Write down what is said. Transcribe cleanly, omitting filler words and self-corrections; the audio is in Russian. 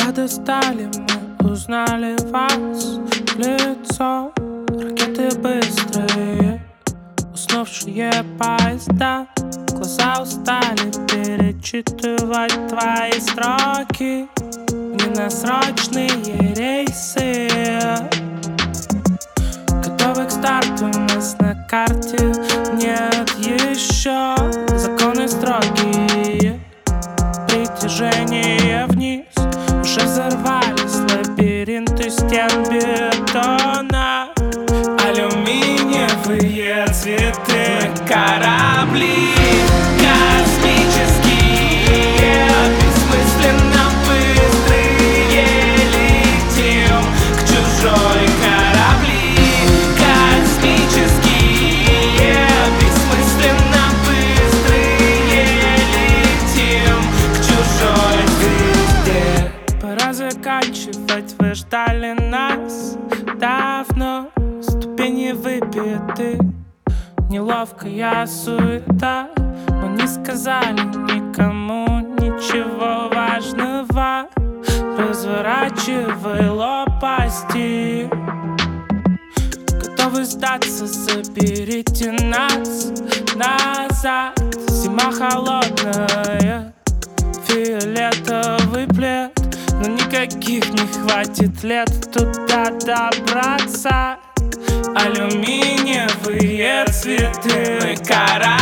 достали, мы узнали вас в лицо. Ракеты быстрые, уснувшие поезда. Глаза устали перечитывать твои строки. Ненасрочные рейсы, готовы к старту, нас на карте нет еще. Законы строгие, притяжение вниз. Уже взорвались лабиринты стен бетона. Алюминиевые цветы, корабли космические, бессмысленно быстрые, летим к чужой. Корабли космические, бессмысленно быстрые, летим к чужой звезде. Пора заканчивать, вы ждали нас давно. Ступени выбиты, неловкая суета. Мы не сказали никому ничего важного. Разворачивай лопасти, готовы сдаться, заберите нас назад. Зима холодная, фиолетовый плед, но никаких не хватит лет туда добраться. Алюминиевые цветы, мы